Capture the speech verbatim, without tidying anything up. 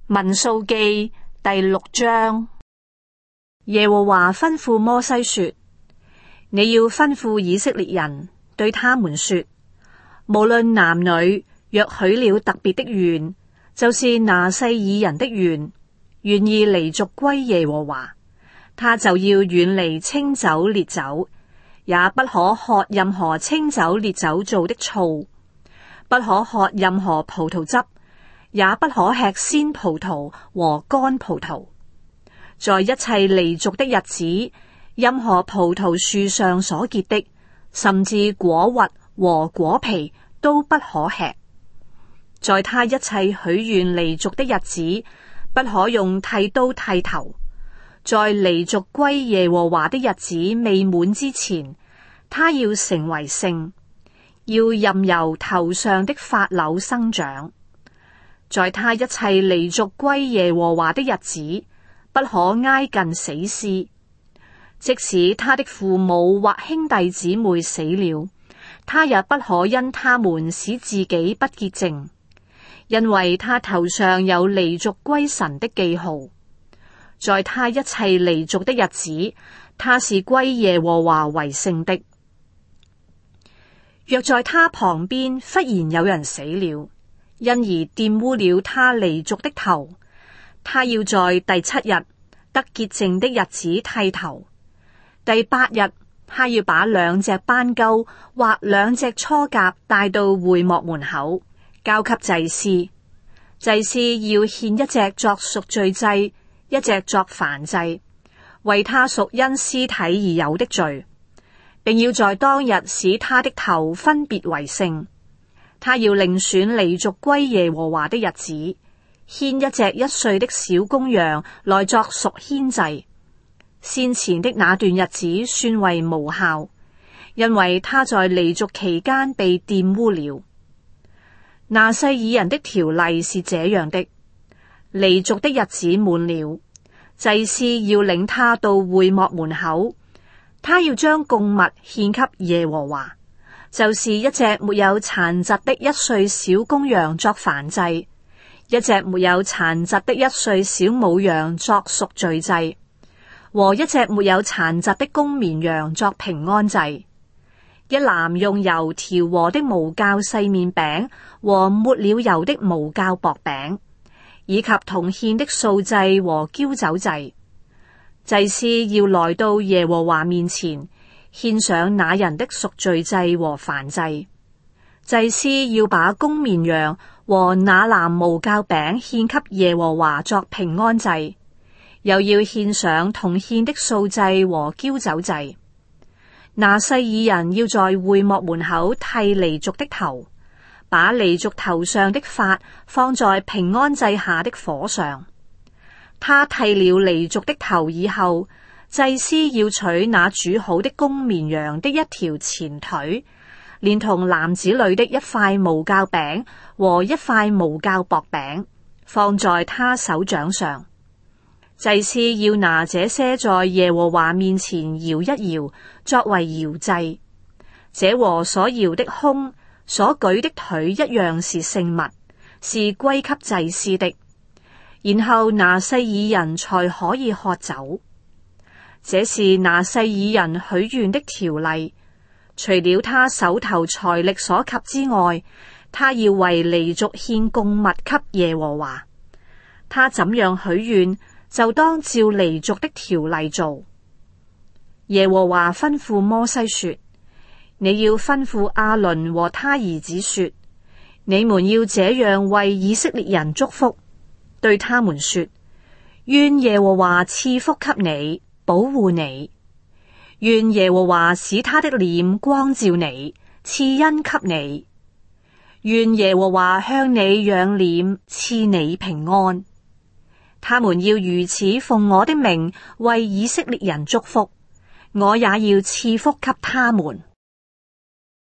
民數記第六章。耶和華吩咐摩西說：你要吩咐以色列人，對他們說，無論男女，若許了特別的願，就是拿細耳人的願，願意離族歸耶和華，他就要遠離清酒烈酒，也不可喝任何清酒烈酒做的醋，不可喝任何葡萄汁，也不可吃鮮葡萄和乾葡萄。在一切離族的日子，任何葡萄樹上所結的，甚至果核和果皮都不可吃。在他一切許願離族的日子，不可用剃刀剃頭。在離族歸耶和華的日子未滿之前，他要成為聖，要任由頭上的髮綹生長。在他一切離族歸耶和華的日子，不可挨近死屍。即使他的父母或兄弟姊妹死了，他也不可因他們使自己不潔淨，因為他頭上有離族歸神的記號。在他一切離族的日子，他是歸耶和華為聖的。若在他旁邊忽然有人死了，因而玷污了他離族的頭，他要在第七日得潔淨的日子剃頭。第八日，他要把兩隻斑鳩或兩隻雛鴿帶到會幕門口，交給祭司。祭司要獻一隻作贖罪祭，一隻作燔祭，為他贖因屍體而有的罪，並要在當日使他的頭分別為聖。他要另選離族歸耶和華的日子，獻一隻一歲的小公羊來作贖愆祭。先前的那段日子算為無效，因為他在離族期間被玷污了。拿細耳人的條例是這樣的：離族的日子滿了，祭司要領他到會幕門口，他要將供物獻給耶和華，就是一隻沒有殘疾的一歲小公羊作燔祭，一隻沒有殘疾的一歲小母羊作贖罪祭，和一隻沒有殘疾的公綿羊作平安祭。一籃用油調和的無酵細麵餅和抹了油的無酵薄餅，以及同獻的素祭和澆酒祭。祭司要來到耶和華面前，獻上那人的贖罪祭和燔祭。祭司要把公綿羊和那籃無酵餅獻給耶和華作平安祭，又要獻上同獻的素祭和澆酒祭。拿細耳人要在會幕門口剃離族的頭，把離族頭上的髮放在平安祭下的火上。他剃了離族的頭以後，祭司要取那煮好的公綿羊的一條前腿，連同籃子裏的一塊無酵餅和一塊無酵薄餅，放在他手掌上。祭司要拿這些在耶和華面前搖一搖，作為搖祭。這和所搖的胸、所舉的腿一樣是聖物，是歸給祭司的。然後拿細耳人才可以喝酒。這是拿細耳人許願的條例。除了他手頭財力所及之外，他要為離族獻供物給耶和華。他怎樣許願，就當照離族的條例做。耶和華吩咐摩西說：你要吩咐亞倫和他兒子說，你們要這樣為以色列人祝福，對他們說：願耶和華賜福給你，保護你；願耶和華使他的臉光照你，賜恩給你；願耶和華向你仰臉，賜你平安。他們要如此奉我的名為以色列人祝福，我也要賜福給他們。